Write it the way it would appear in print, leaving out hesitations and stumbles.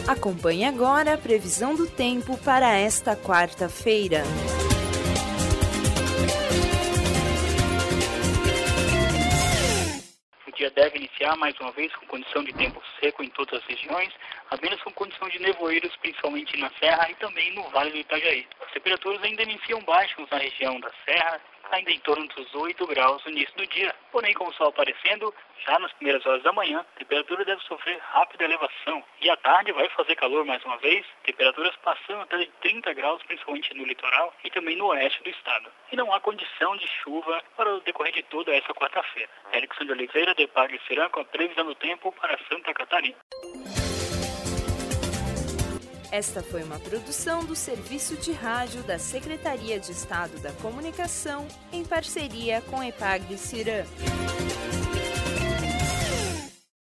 Acompanhe agora a previsão do tempo para esta quarta-feira. O dia deve iniciar mais uma vez com condição de tempo seco em todas as regiões, apenas com condição de nevoeiros, principalmente na Serra e também no Vale do Itajaí. As temperaturas ainda iniciam baixas na região da Serra, ainda em torno dos 8 graus no início do dia. Porém, com o sol aparecendo, já nas primeiras horas da manhã, a temperatura deve sofrer rápida elevação. E à tarde vai fazer calor mais uma vez, temperaturas passando até de 30 graus, principalmente no litoral e também no oeste do estado. E não há condição de chuva para o decorrer de toda essa quarta-feira. Erickson de Oliveira, de Padre Serã, com a previsão do tempo para Santa Catarina. Esta foi uma produção do Serviço de Rádio da Secretaria de Estado da Comunicação, em parceria com EPAGRE Cirã.